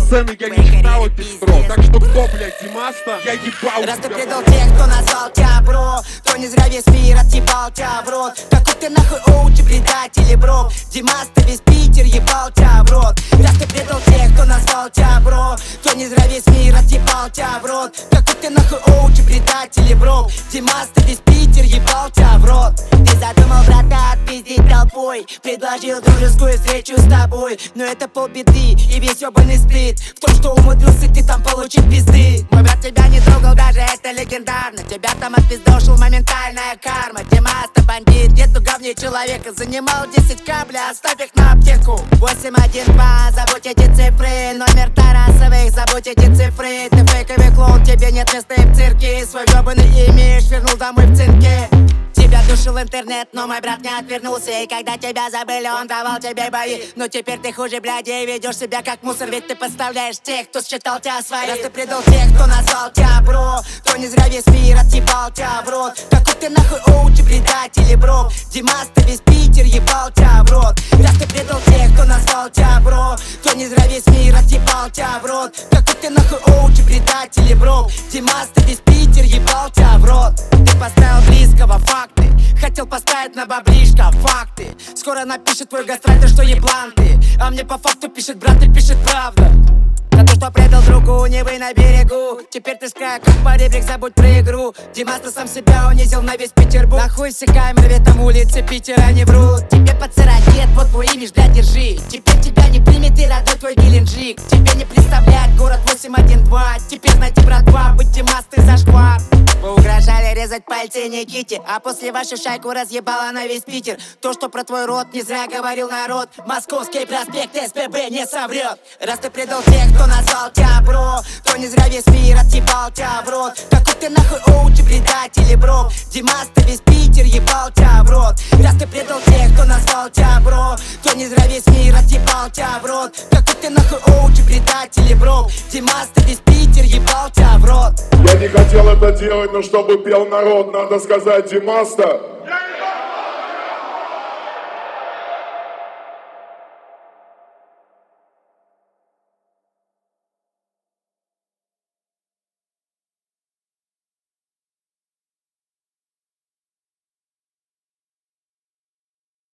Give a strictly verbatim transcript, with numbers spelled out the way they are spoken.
сцену я не читал пестров. Так что кто, блядь, Димаста? Я ебал Раз ты тебя. предал тех, кто назвал тебя бро, то не зря весь мир отъебал тебя в рот. Какой ты нахуй оучи, предатель и бро. Димаста весь Питер ебал тебя в рот. Раз ты предал тех, кто назвал тебя бро, то не зря весь мир отъебал тебя в рот. Какой ты нахуй оучи, предатель и бро. Димаста весь Питер ебал тебя в рот. Ты задумал, брата, отпиздить толпой, предложил дружескую встречу с тобой. Но это полбеды и весь ёбаный сплит в том, что умудрился ты там получить пизды. Мой брат тебя не трогал, даже это легендарно. Тебя там отпиздошил моментальная карма. Димаста бандит, нету говней человека. Занимал десять кабля, оставь их на аптеку. Восемь один два, забудь эти цифры. Номер Тарасовых, забудь эти цифры. Ты фейковый клоун, тебе нет места и в цирке. Свой ёбаный имидж вернул домой в цинке. Тебя душил интернет, но мой брат не отвернулся. И когда тебя забыли, он давал тебе бои. Но теперь ты хуже, блядь, и ведешь себя как мусор. Ведь ты подставляешь тех, кто считал тебя своим. Раз ты предал тех, кто назвал тебя бро, то не зря весь мир отъебал тебя в рот. Какой ты нахуй оучи, предатель и бро. Димаста весь Питер ебал тебя в рот. Раз ты предал тех, кто назвал тебя бро, то не зря весь мир отъебал тебя в рот. Какой ты нахуй оучи, предатель и бро. Димаста весь Питер ебал тебя в рот. Ты поставил близкого, факты. Хотел поставить на баблишко, факты. Скоро напишет твой гастрайтер, что еблан ты. А мне по факту пишет брат и пишет правда. За то, что предал другу, не вы на берегу. Теперь ты с края как поребрик, забудь про игру. Димаста сам себя унизил на весь Петербург. Нахуй все камеры, ведь там улицы Питера не врут. Тебе подсырать нет, вот твой имидж, блядь, держи. Теперь тебя не примет и родной твой Геленджик. Тебе не представлять город восемь один два. Теперь знаете, братва, быть Димастой зашквар. Вы угрожали резать пальцы Никите, а после вашу шайку разъебала на весь Питер. То, что про твой род не зря говорил народ. Московский проспект СПБ не соврет. Раз ты предал тех, кто назвал тебя бро, то не зря весь мир отъебал тебя в рот. Какой ты нахуй оучи, предатель и бро. Димаста весь Питер ебал тебя в рот. Раз ты предал тех, кто назвал тебя бро, то не зря весь мир отъебал тебя в рот. Какой ты нахуй оучи, предатель и бро. Димаста весь Питер ебал тебя в рот. Я не хотел это делать, но чтобы пел народ, надо сказать: Димаста